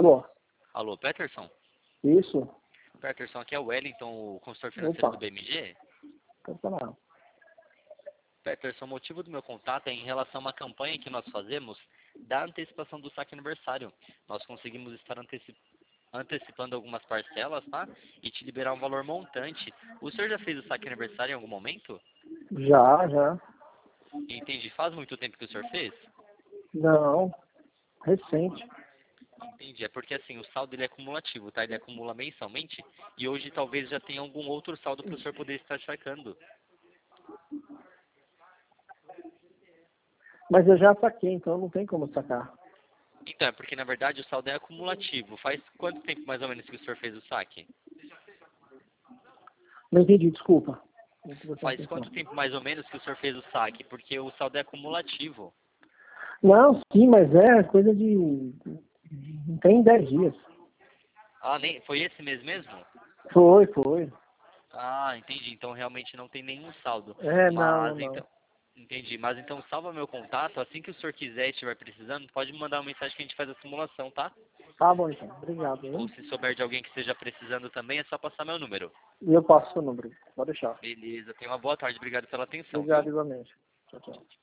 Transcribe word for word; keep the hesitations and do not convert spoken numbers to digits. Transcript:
Alô? Alô, Peterson? Isso? Peterson, aqui é o Wellington, o consultor financeiro Opa. do B M G. Cancelado. Peterson, o motivo do meu contato é em relação a uma campanha que nós fazemos da antecipação do saque aniversário. Nós conseguimos estar anteci- antecipando algumas parcelas, tá? E te liberar um valor montante. O senhor já fez o saque aniversário em algum momento? Já, já. Entendi. Faz muito tempo que o senhor fez? Não. Recente. Entendi. É porque assim, o saldo ele é acumulativo, tá? Ele acumula mensalmente e hoje talvez já tenha algum outro saldo para o senhor poder estar sacando. Mas eu já saquei, então não tem como sacar. Então, é porque na verdade o saldo é acumulativo. Faz quanto tempo mais ou menos que o senhor fez o saque? Não entendi, desculpa. Não tô prestando Faz atenção. quanto tempo mais ou menos que o senhor fez o saque? Porque o saldo é acumulativo. Não, sim, mas é coisa de... Não tem dez dias. Ah, nem foi esse mês mesmo? Foi, foi. Ah, entendi. Então realmente não tem nenhum saldo. É, não, não, Mas não. então, entendi. Mas então salva meu contato. Assim que o senhor quiser e estiver precisando, pode me mandar uma mensagem que a gente faz a simulação, tá? Tá bom, então. Obrigado, Ou hein? se souber de alguém que esteja precisando também, é só passar meu número. E eu passo o seu número. Pode deixar. Beleza. Tenha uma boa tarde. Obrigado pela atenção, Obrigado viu? igualmente. Tchau, tchau.